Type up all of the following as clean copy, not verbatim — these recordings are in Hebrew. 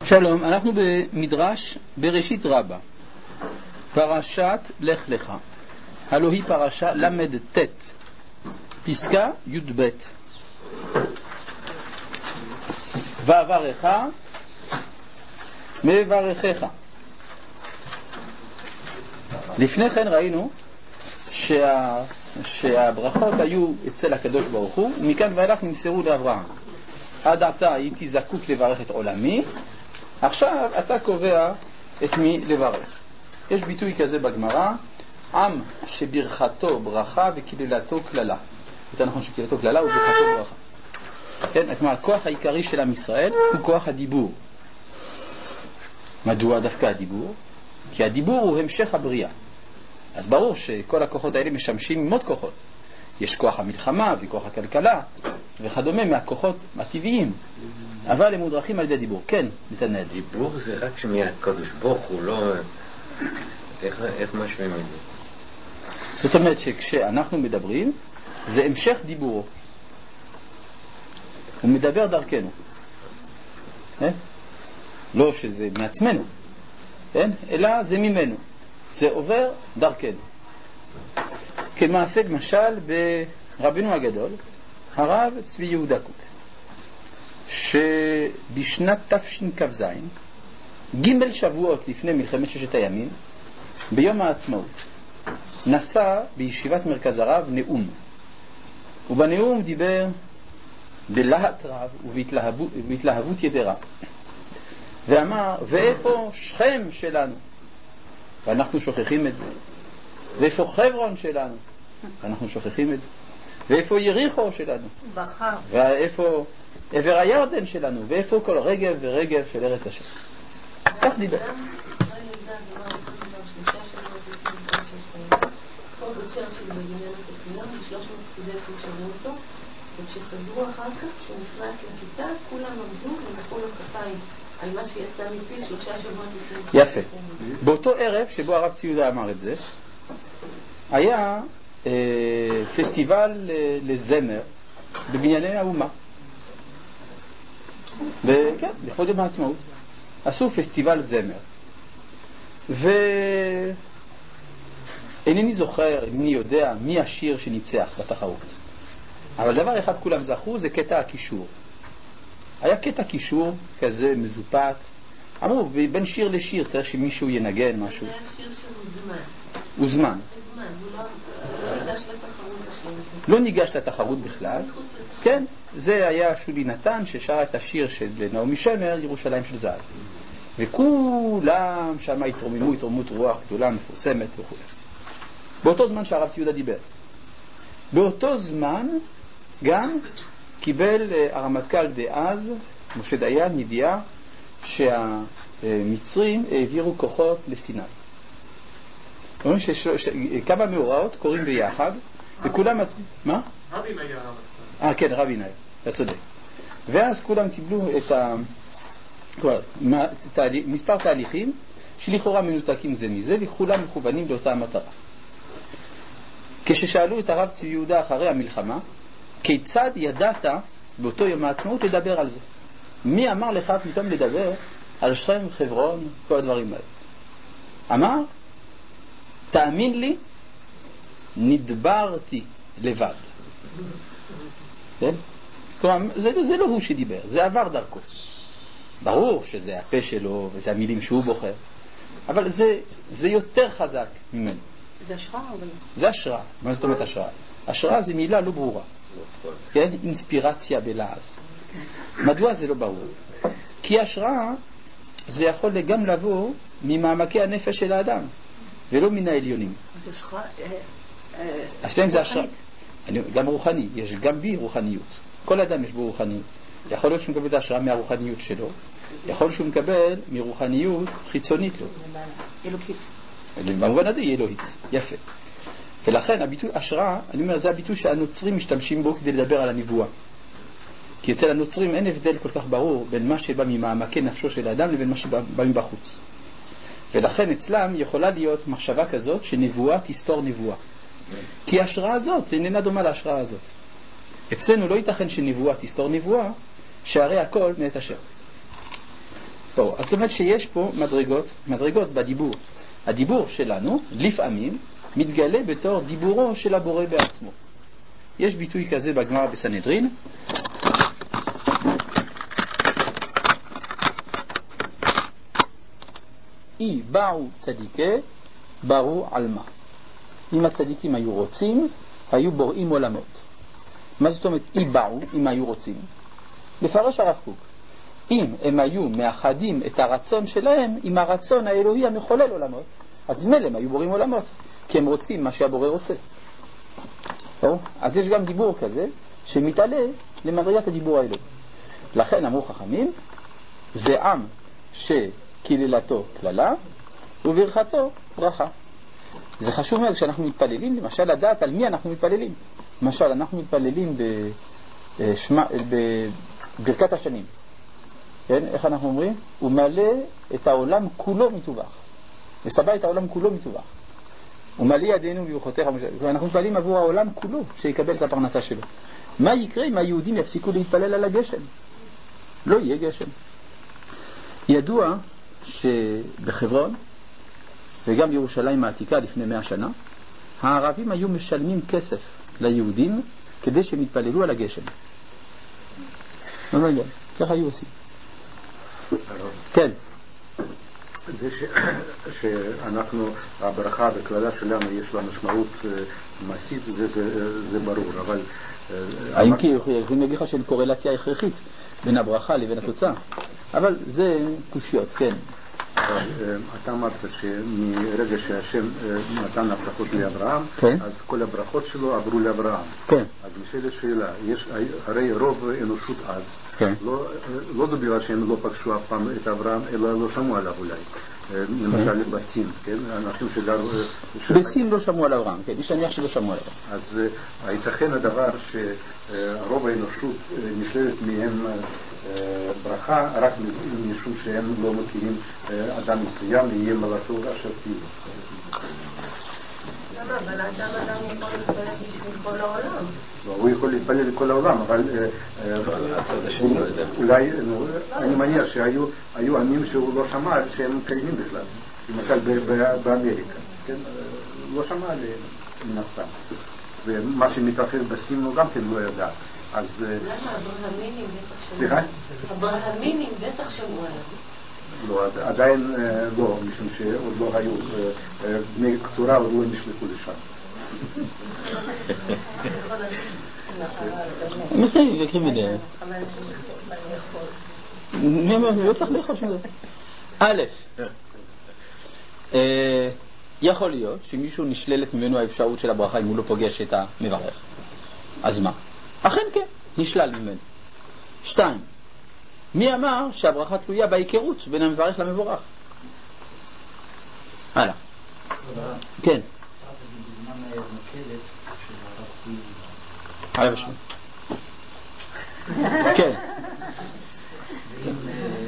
שלום, אנחנו במדרש בראשית רבה, פרשת לך לך. הלוא היא פרשה למד ת', פסקה י"ב. ואברך מברכך. לפני כן ראינו שהברכות היו אצל הקדוש ברוך הוא, ומכאן ואילך נמסרו לאברהם. עד עתה הייתי זקוק לברך את עולמי, עכשיו אתה קובע את מי לברך. יש ביטוי כזה בגמרא, עם שברכתו ברכה וקללתו קללה. יותר נכון שקללתו קללה וברכתו ברכה. כן, כלומר, הכוח העיקרי של עם ישראל הוא כוח הדיבור. מדוע דווקא הדיבור? כי הדיבור הוא המשך הבריאה. אז ברור שכל הכוחות האלה משמשים עם עוד כוחות. יש כוח המלחמה וכוח הכלכלה וכדומה מהכוחות הטבעיים, אבל הם מודרכים על ידי דיבור. כן, נתנאל. דיבור זה רק שמהקדוש ברוך הוא, לא... איך משווים את זה? זאת אומרת שכשאנחנו מדברים זה המשך דיבורו, הוא מדבר דרכנו, לא שזה מעצמנו, אלא זה ממנו, זה עובר דרכנו. כמעשה למשל ברבינו הגדול, הרב צבי יהודה קוק, שבשנת תשכ"ז, ג' שבועות לפני מלחמת ששת הימים, ביום העצמאות, נשא בישיבת מרכז הרב נאום, ובנאום דיבר בלהט רב ובהתלהבות יתרה, ואמר, ואיפה שכם שלנו? ואנחנו שוכחים את זה. ואיפה חברון שלנו? ואנחנו שוכחים את זה. ואיפה יריחו שלנו? ואיפה עבר הירדן שלנו? ואיפה כל רגב ורגב של ארץ השם? כך דיבר. וכשחזרו אחר כך, כשהוא נכנס לכיתה, כולם עמדו ומחאו לו כפיים על מה שיצא מפי 3 שבועות לפני. יפה. באותו ערב שבו הרב צבי יהודה אמר את זה, היה פסטיבל לזמר בבנייני האומה. וכן, לכבוד יום העצמאות. עשו פסטיבל זמר. ואינני זוכר, אינני יודע מי השיר שניצח בתחרות. אבל דבר אחד כולם זכו, זה קטע הקישור. היה קטע קישור כזה מזופת. אמרו, בין שיר לשיר צריך שמישהו ינגן משהו. זה היה שיר שהוזמן. הוזמן. הוא ניגש לתחרות השיר. לא ניגש לתחרות בכלל. כן, זה היה שולי נתן ששר את השיר של נעמי שמר, ירושלים של זהב. וכולם שם התרוממו, התרוממות רוח גדולה מפורסמת וכו'. באותו זמן שהרב צבי יהודה דיבר. באותו זמן גם קיבל הרמטכ"ל דאז, משה דיין, ידיעה שהמצרים העבירו כוחות לסיני. אומרים שכמה מאורעות קוראים ביחד, וכולם... מה? רבין היה הרמטכ"ל. כן, רבין היה, אתה צודק. ואז כולם קיבלו את מספר תהליכים שלכאורה מנותקים זה מזה, וכולם מכוונים לאותה המטרה. כששאלו את הרב צבי יהודה אחרי המלחמה, כיצד ידעת באותו יום העצמאות לדבר על זה? מי אמר לך פתאום לדבר על שכם, חברון, כל הדברים האלה? אמר, תאמין לי, נדברתי לבד. כן? כלומר, זה לא הוא שדיבר, זה עבר דרכו. ברור שזה הפה שלו וזה המילים שהוא בוחר, אבל זה יותר חזק ממנו. זה השראה אבל? זה השראה. מה זאת אומרת השראה? השראה זה מילה לא ברורה. כן? אינספירציה בלעז. מדוע זה לא ברור? כי השראה זה יכול גם לבוא ממעמקי הנפש של האדם, ולא מן העליונים. זה השראה רוחנית. גם רוחני. יש גם בי רוחניות. כל אדם יש בו רוחניות. יכול להיות שהוא מקבל את ההשראה מהרוחניות שלו, יכול להיות שהוא מקבל מרוחניות חיצונית לו. אלוקית. במובן הזה היא אלוהית. יפה. ולכן הביטוי השראה, אני אומר, זה הביטוי שהנוצרים משתמשים בו כדי לדבר על הנבואה. כי אצל הנוצרים אין הבדל כל כך ברור בין מה שבא ממעמקי נפשו של האדם לבין מה שבא מבחוץ. ולכן אצלם יכולה להיות מחשבה כזאת שנבואה תסתור נבואה. כי ההשראה הזאת איננה דומה להשראה הזאת. אצלנו לא ייתכן שנבואה תסתור נבואה, שהרי הכל מאת השם. טוב, אז זאת אומרת שיש פה מדרגות בדיבור. הדיבור שלנו, לפעמים, מתגלה בתור דיבורו של הבורא בעצמו. יש ביטוי כזה בגמרא בסנהדרין, אי באו צדיקי ברו עלמא. אם הצדיקים היו רוצים, היו בוראים עולמות. מה זאת אומרת אי באו, אם היו רוצים? לפרש הרב קוק, אם הם היו מאחדים את הרצון שלהם עם הרצון האלוהי המחולל עולמות, אז ממילא הם היו בוראים עולמות, כי הם רוצים מה שהבורא רוצה. אז יש גם דיבור כזה שמתעלה למדרגת הדיבור האלוהי. לכן אמרו חכמים, זה עם שקללתו קללה וברכתו ברכה. זה חשוב מאוד כשאנחנו מתפללים, למשל לדעת על מי אנחנו מתפללים. למשל אנחנו מתפללים בברכת השנים, כן? איך אנחנו אומרים? הוא מלא את העולם כולו מטובח, מסבא את העולם כולו מטובח, הוא מלא ידינו בברכותיך. אנחנו מתפללים עבור העולם כולו שיקבל את הפרנסה שלו. מה יקרה אם היהודים יפסיקו להתפלל על הגשם? לא יהיה גשם. ידוע שבחברון וגם בירושלים העתיקה לפני 100 שנה הערבים היו משלמים כסף ליהודים כדי שהם יתפללו על הגשם. לא יודע, ככה היו עושים. כן. זה שאנחנו, הברכה בכללה שלנו יש לה משמעות מעשית, זה ברור, אבל האם כי יכולים להגיד לך של קורלציה הכרחית בין הברכה לבין התוצאה, אבל זה קושיות, כן. אתה אמרת שמרגע שהשם נתן הברכות לאברהם, אז כל הברכות שלו עברו לאברהם. אז נשאלת שאלה, הרי רוב האנושות אז, לא זה בגלל שהם לא פגשו אף פעם את אברהם, אלא לא שמעו עליו אולי. למשל בסין, אנשים שגרו... בסין לא שמעו על אברהם, יש להניח שלא שמעו עליו. אז הייתכן הדבר שרוב האנושות נשללת מהם ברכה רק משום שהם לא מכירים אדם מסוים, יהיה מלאכתו אשר תהיו. למה? אבל אדם יכול להתפלל בשביל כל העולם. הוא יכול להתפלל לכל העולם, אבל אולי, אני מניח שהיו עמים שהוא לא שמע שהם קיימים בכלל. למשל באמריקה, לא שמע עליהם מן הסתם. ומה שמתרחש בסין הוא גם כן לא ידע. אז... למה? הברהמינים בטח שמעו עליהם. לא, עדיין לא, משום שעוד לא היו, בני קטורה עוד לא נשלחו לשם. מסתיים, יקרים בדרך. לא צריך לאכול שום דבר. א', יכול להיות שמישהו נשללת ממנו האפשרות של הברכה אם הוא לא פוגש את המברך. אז מה? אכן כן, נשלל ממנו. 2, מי אמר שהברכה תלויה בהיכרות בין המברך למבורך? הלאה. כן. הלאה בשביל. כן. ואם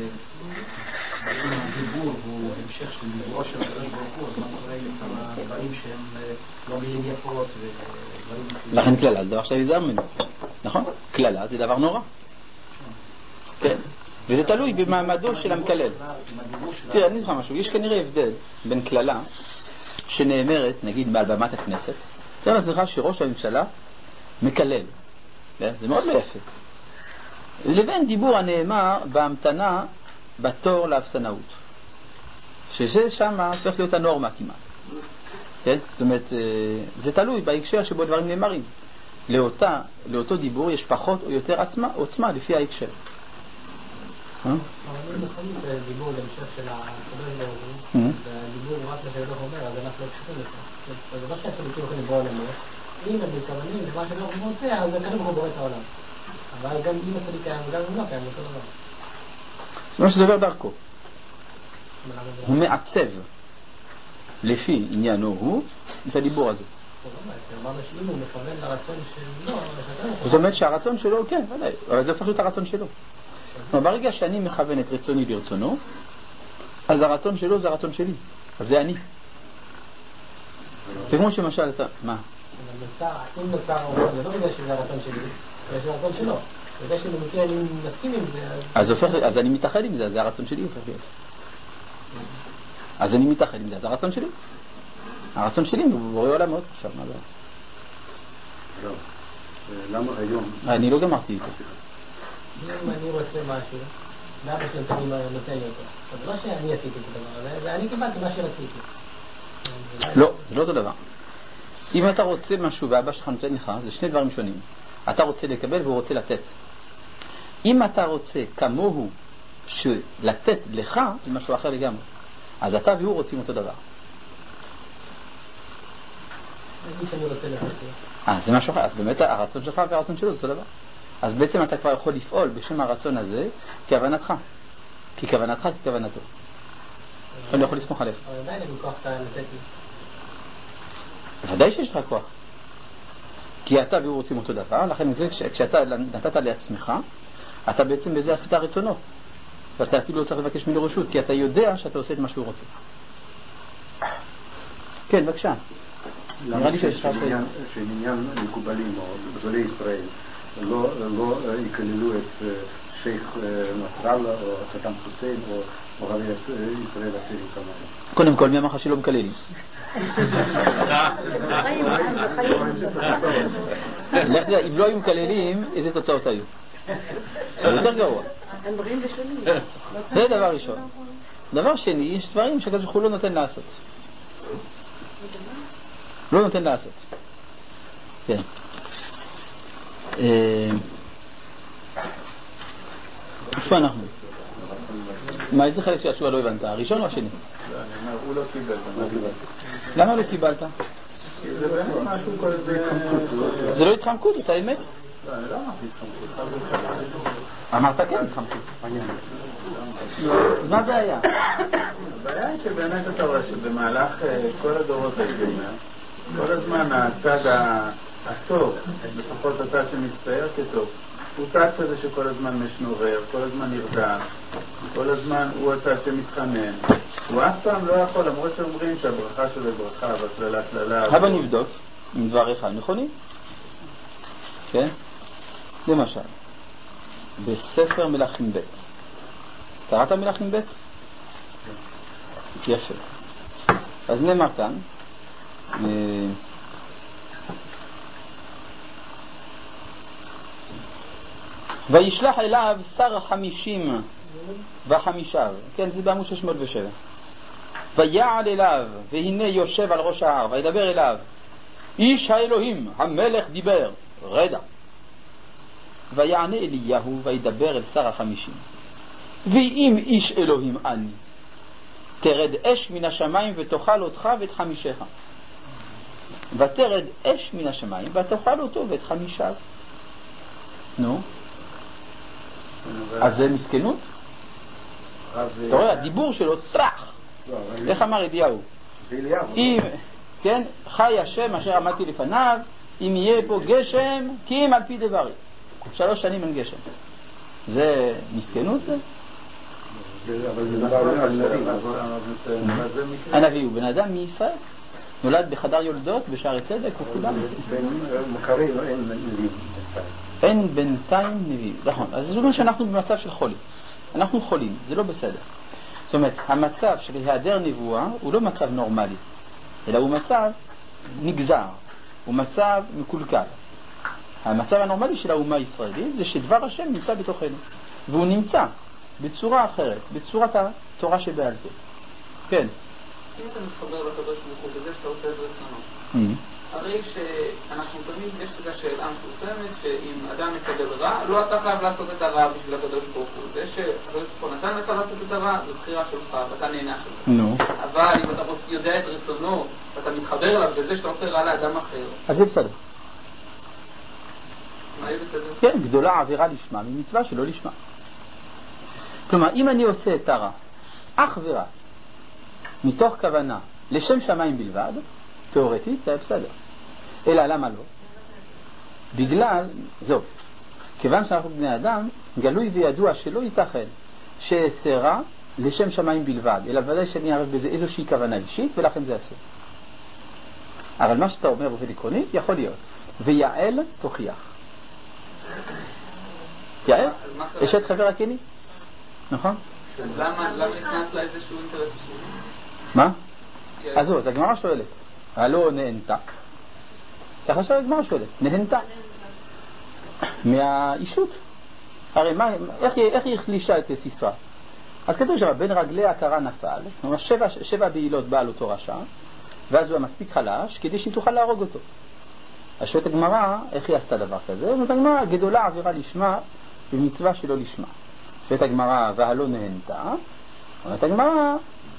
הדיבור הוא המשך של דיבורו של הקדוש ברוך הוא, אז מה קורה עם הדברים שהם לא מילים יפות ודברים... לכן כללה זה דבר שהיזהר ממנו, נכון? כללה זה דבר נורא. כן. וזה תלוי במעמדו של המקלל. תראה, אני זוכר משהו, יש כנראה הבדל בין כללה שנאמרת, נגיד מעל במת הכנסת, תראה לעצמך שראש הממשלה מקלל, זה מאוד לא יפה, לבין דיבור הנאמר בהמתנה בתור לאפסנאות, שזה שם הופך להיות הנורמה כמעט. כן? זאת אומרת, זה תלוי בהקשר שבו דברים נאמרים. לאותו דיבור יש פחות או יותר עוצמה לפי ההקשר. אבל אם נכונים בדיבור להמשך של הקדוש ברוך הוא, והדיבור רק לשאלות אומר, אז אנחנו לא קשרים לזה. אז זה לא שאנחנו יכולים לברוא עולמות, אם הם מתכוונים למה שאנחנו מוצא, אז הקדוש ברוך הוא בורא את העולם. אבל גם אם הצדיק קיים וגם אם לא קיים, אותו דבר. זאת אומרת שזה עובר דרכו. הוא מעצב לפי עניינו הוא את הדיבור הזה. אם הוא מכוון לרצון שלו, זאת אומרת שהרצון שלו, כן, ודאי, אבל זה הופך להיות הרצון שלו. ברגע שאני מכוון את רצוני ברצונו, אז הרצון שלו זה הרצון שלי, אז זה אני. זה כמו שמשל אתה, מה? אם נוצר העולם, זה לא בגלל שזה הרצון שלי, זה הרצון שלו. יודע שבמקרה אני מסכים עם זה. אז אני מתאחד עם זה, זה הרצון שלי הופך להיות. אז אני מתאחד עם זה, זה הרצון שלי. הרצון שלי הוא בורא עולמות. עכשיו, מה זה? לא. למה היום? אני לא גמרתי איתו. אם אני רוצה משהו, ואבא שלי נותן לי אותו. זה לא שאני עשיתי את הדבר הזה, ואני קיבלתי מה שרציתי. לא, זה לא אותו דבר. אם אתה רוצה משהו ואבא שלך נותן לך, זה שני דברים שונים. אתה רוצה לקבל והוא רוצה לתת. אם אתה רוצה כמוהו לתת לך, זה משהו אחר לגמרי. אז אתה והוא רוצים אותו דבר. אני רוצה לתת. זה משהו אחר. אז באמת הרצון שלך והרצון שלו זה אותו דבר. אז בעצם אתה כבר יכול לפעול בשם הרצון הזה כוונתך. כי כוונתך ככוונתו. אני יכול לסמוך עליך. אבל עדיין אני כוח אתה לתת לי. ודאי שיש לך כוח. כי אתה והוא רוצים אותו דבר, לכן זה כשאתה נתת לעצמך, אתה בעצם בזה עשית רצונו. ואתה אפילו לא צריך לבקש ממנו רשות, כי אתה יודע שאתה עושה את מה שהוא רוצה. כן, בבקשה. נראה לי שעניין מקובלים או גדולי ישראל לא יקללו את שייך נסראללה או סדאם חוסיין או רבי ישראל אחרים כמובן. קודם כל, מי אמר לך שלא מקללים? לך תדע, אם לא היו מקללים, איזה תוצאות היו? זה יותר גרוע. זה דבר ראשון. דבר שני, יש דברים שהקדוש ברוך הוא לא נותן לעשות. לא נותן לעשות. כן. איפה אנחנו? מה, איזה חלק של התשובה לא הבנת? הראשון או השני? אני אומר, הוא לא קיבל. למה לא קיבלת? כי זה באמת משהו כזה... זה לא התחמקות, את האמת? לא, אני לא אמרתי התחמקות. אמרת כן התחמקות. אז מה הבעיה? הבעיה היא שבאמת אתה רואה שבמהלך כל הדורות הייתי כל הזמן הצד הטוב, לפחות הצד שמצטייר כטוב, הוא צד כזה שכל הזמן משנורר, כל הזמן נרדם, כל הזמן הוא הצד שמתחנן. הוא אף פעם לא יכול, למרות שאומרים שהברכה שלו היא ברכה, והכללה כללה... הבה נבדוק עם דבריך נכונים. כן? למשל, בספר מלכים ב'. קראת מלכים ב'? יפה. אז נאמר כאן, וישלח אליו שר 55, כן, זה בעמוד 607. ויעל אליו, והנה יושב על ראש ההר, וידבר אליו, איש האלוהים, המלך דיבר, רדע. ויענה אליהו, וידבר אל שר 50. ואם איש אלוהים אני, תרד אש מן השמיים ותאכל אותך ואת חמישך. ותרד אש מן השמיים ותאכל אותו ואת חמישיו. נו, אז זה מסכנות? אתה רואה, הדיבור שלו טרח. איך אמר ידיהו? אם, כן, חי השם אשר עמדתי לפניו, אם יהיה פה גשם, כי אם על פי דברי. 3 שנים אין גשם. זה מסכנות זה? הנביא הוא בן אדם מישראל, נולד בחדר יולדות בשערי צדק וכולם. אין בינתיים נביא. נכון, אז זאת אומרת שאנחנו במצב של חולים. אנחנו חולים, זה לא בסדר. זאת אומרת, המצב של היעדר נבואה הוא לא מצב נורמלי, אלא הוא מצב נגזר, הוא מצב מקולקל. המצב הנורמלי של האומה הישראלית זה שדבר השם נמצא בתוכנו, והוא נמצא בצורה אחרת, בצורת התורה שבעל פה. כן. אם אתה מתחבר לקדוש ברוך הוא בזה שאתה עושה את רצונו, הרי שאנחנו תמיד יש את השאלה מפורסמת שאם אדם מקבל רע, לא אתה חייב לעשות את הרע בשביל הקדוש ברוך הוא. זה שהקדוש ברוך הוא נתן לך לעשות את הרע, זו בחירה שלך ואתה נהנה שלך. אבל אם אתה יודע את רצונו ואתה מתחבר אליו בזה שאתה עושה רע לאדם אחר, אז זה בסדר. מה יהיה בסדר? כן, גדולה עבירה לשמה ממצווה שלא לשמה. כלומר, אם אני עושה את הרע אך ורק מתוך כוונה לשם שמיים בלבד, תיאורטית זה בסדר. אלא למה לא? בגלל, זהו, כיוון שאנחנו בני אדם, גלוי וידוע שלא ייתכן שאעשה רע לשם שמיים בלבד, אלא ודאי שאני אערב בזה איזושהי כוונה אישית, ולכן זה אסור. אבל מה שאתה אומר באופן עקרוני, יכול להיות. ויעל תוכיח. יעל? אשת חבר הקני? נכון? אז למה נכנס לה איזשהו אינטרס שלי? מה? אז זהו, אז הגמרא שואלת, הלא נהנתה? ככה שואלת הגמרא שואלת, נהנתה מהאישות. הרי איך היא החלישה את סיסרא? אז כתוב שם, בין רגלי הכרה נפל, כלומר 7 בעילות בא על אותו רשע, ואז הוא היה מספיק חלש כדי שהיא תוכל להרוג אותו. אז שואלת הגמרא, איך היא עשתה דבר כזה? אומרת הגמרא, גדולה עבירה לשמה במצווה שלא לשמה. שואלת הגמרא, והלא נהנתה? אומרת הגמרא,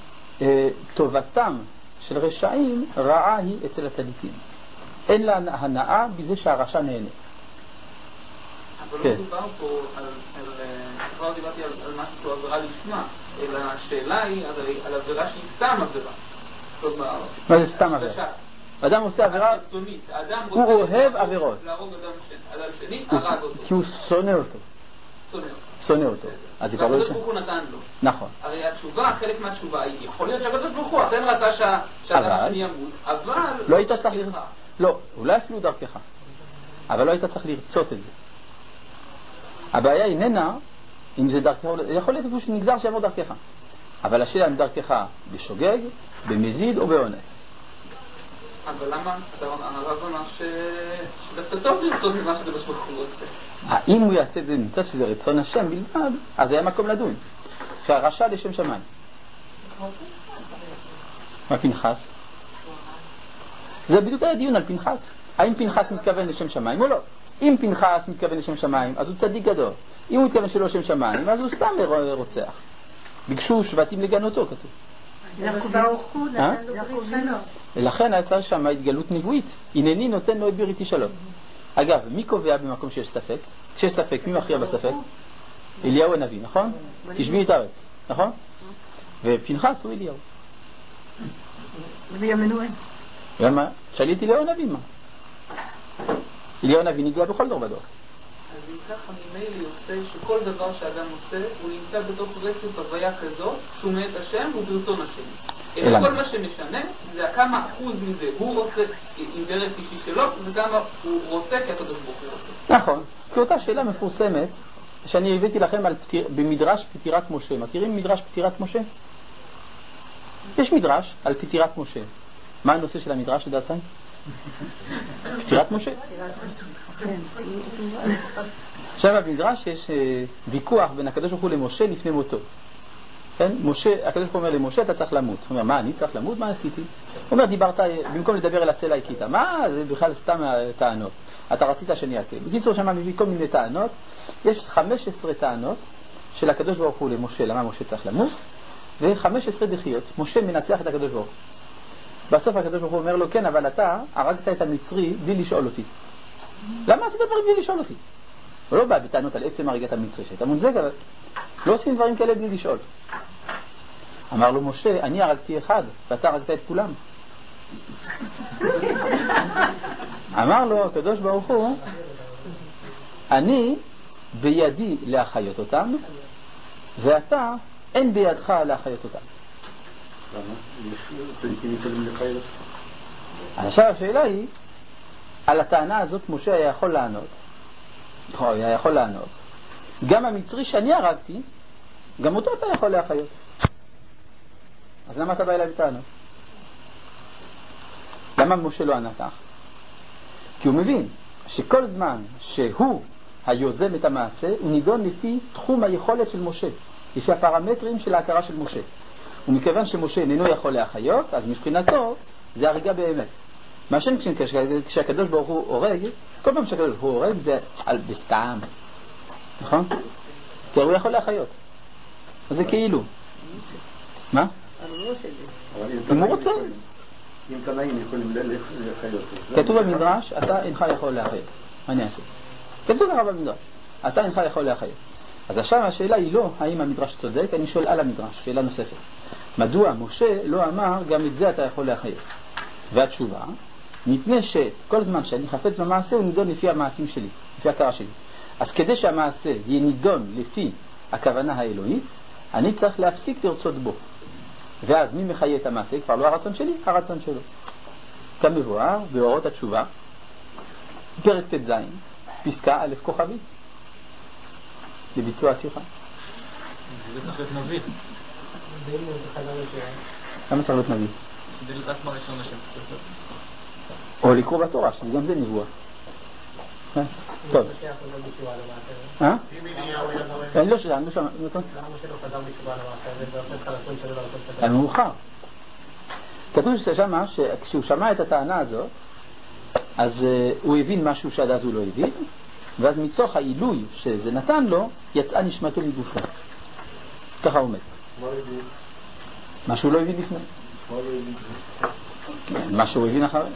טובתם של רשעים רעה היא אצל הצדיקים. אין לה הנאה בזה שהרשע נהנה. אבל לא מדובר פה כבר דיברתי על משהו שהוא עבירה לשמה, אלא השאלה היא על עבירה שהיא סתם עבירה. מה זה סתם עבירה? אדם עושה עבירה, הוא אוהב עבירות. להרוג אדם שני, הרג אותו. כי הוא שונא אותו. שונא אותו. אז זה כבר לא והקדוש ברוך הוא נתן לו. נכון. הרי התשובה, חלק מהתשובה היא, יכול להיות שהקדוש ברוך הוא אכן רצה שהאדם שני ימות, אבל לא היית צריך לרצות. לא, אולי אפילו דרכך. אבל לא היית צריך לרצות את זה. הבעיה איננה אם זה דרכך, יכול להיות אפילו שנגזר שיעבור דרכך. אבל השאלה אם דרכך בשוגג, במזיד או באונס. אבל למה? הרב אמר שדווקא טוב לרצות ממה שקדוש ברוך הוא רוצה. אם הוא יעשה את זה נמצא שזה רצון השם בלבד, אז היה מקום לדון. שהרשע לשם שמיים. מה פנחס? זה בדיוק היה דיון על פנחס. האם פנחס מתכוון לשם שמיים או לא? אם פנחס מתכוון לשם שמיים, אז הוא צדיק גדול. אם הוא מתכוון שלא לשם שמיים, אז הוא סתם רוצח. ביקשו שבטים לגנותו, כתוב. לכן היצא שם התגלות נבואית. הנני נותן לו את בריתי שלום. אגב, מי קובע במקום שיש ספק? כשיש ספק, מי מכריע בספק? אליהו הנביא, נכון? תשבי את הארץ, נכון? ופנחס הוא אליהו. וימנואל. למה? שאלי את אליהו הנביא מה? אליהו הנביא נגלה בכל דור בדור. אז אם ככה ממילא יוצא שכל דבר שאדם עושה הוא נמצא בתוך רצף הוויה כזאת שהוא מאת השם וברצון השם. אלא כל מה שמשנה זה כמה אחוז מזה הוא רוצה אינטרס אישי שלו וכמה הוא רוצה כי הקדוש ברוך הוא רוצה. נכון, כי אותה שאלה מפורסמת שאני הבאתי לכם במדרש פטירת משה. מכירים מדרש פטירת משה? יש מדרש על פטירת משה. מה הנושא של המדרש לדעתכם? פטירת משה. עכשיו במדרש יש ויכוח בין הקדוש ברוך הוא למשה לפני מותו. כן? משה, הקדוש ברוך הוא אומר למשה אתה צריך למות. הוא אומר מה אני צריך למות? מה עשיתי? הוא אומר דיברת, במקום לדבר אל הצלע הכית. מה? זה בכלל סתם טענות. אתה רצית שאני אקל. בקיצור שם מביא כל מיני טענות. יש 15 טענות של הקדוש ברוך הוא למשה למה משה צריך למות, ו-15 דחיות. משה מנצח את הקדוש ברוך הוא. בסוף הקדוש ברוך הוא אומר לו כן אבל אתה הרגת את המצרי בלי לשאול אותי. למה עשית דברים בלי לשאול אותי? הוא לא בא בטענות על עצם הריגת המצרי שהייתה מונזק, אבל לא עושים דברים כאלה בלי לשאול. אמר לו משה אני הרגתי אחד ואתה הרגת את כולם. אמר לו הקדוש ברוך הוא אני בידי להחיות אותם ואתה אין בידך להחיות אותם. עכשיו השאלה היא על הטענה הזאת משה היה יכול לענות גם המצרי שאני הרגתי גם אותו אתה יכול להחיות. אז למה אתה בא אליי בטענות? למה משה לא ענה כך? כי הוא מבין שכל זמן שהוא היוזם את המעשה הוא נידון לפי תחום היכולת של משה, לפי הפרמטרים של ההכרה של משה. ומכיוון שמשה איננו יכול להחיות, אז מבחינתו זה הריגה באמת. מה שאני כשהקדוש ברוך הוא הורג, כל פעם שהקדוש ברוך הוא הורג זה בסתם, נכון? כי הוא יכול להחיות. אז זה כאילו. מה? אם הוא רוצה. אם תנאים יכולים להחיות. כתוב במדרש, אתה אינך יכול להחיות. מה אני אעשה? כתוב ככה במדרש, אתה אינך יכול להחיות. אז עכשיו השאלה היא לא האם המדרש צודק, אני שואל על המדרש, שאלה נוספת. מדוע משה לא אמר גם את זה אתה יכול להחיות? והתשובה, מפני שכל זמן שאני חפץ במעשה הוא נידון לפי המעשים שלי, לפי הכרה שלי. אז כדי שהמעשה יהיה נידון לפי הכוונה האלוהית, אני צריך להפסיק לרצות בו. ואז מי מחיה את המעשה? כבר לא הרצון שלי, הרצון שלו. כמבואר באורות התשובה, פרק ט"ז, פסקה א' כוכבי. לביצוע השיחה. וזה צריך להיות נביא. למה צריך להיות נביא? כדי לדעת מה רצון השם צריך להיות. או לקרוא בתורה, שגם זה נבואה. טוב. אני לא שם. למה שלא חזר בתשובה למעשה? זה מאוחר. כתוב ששמה, כשהוא שמע את הטענה הזאת, אז הוא הבין משהו שעד אז הוא לא הבין, ואז מתוך העילוי שזה נתן לו, יצאה נשמתו מגופו. ככה הוא מת. מה שהוא לא הבין לפני. מה שהוא הבין אחרי.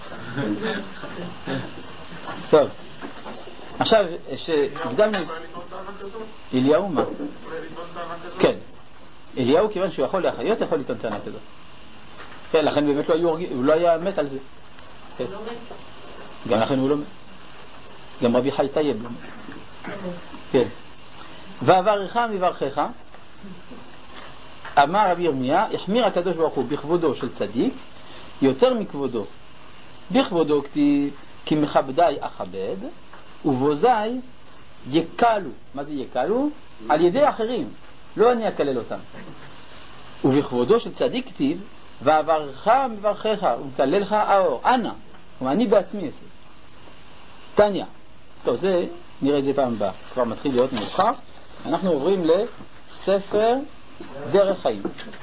טוב. עכשיו, שהקדמנו... אליהו מה? כן. אליהו כיוון שהוא יכול להחיות, יכול לטעון טענה כזאת. כן, לכן באמת הוא לא היה מת על זה. גם לכן הוא לא מת. גם רבי חי טייב לא מת. כן. ואברך מברכך, אמר רבי ירמיה, החמיר הקדוש ברוך הוא בכבודו של צדיק יותר מכבודו. בכבודו כי מכבדי אכבד ובוזי יקלו. מה זה יקלו? על ידי אחרים, לא אני אקלל אותם. ובכבודו של צדיק כתיב ואברך מברכך ומקלל לך האור, אנא, ואני בעצמי אעשה. תניא. טוב, זה נראה את זה פעם הבאה, כבר מתחיל להיות מאוחר. אנחנו עוברים לספר דרך חיים.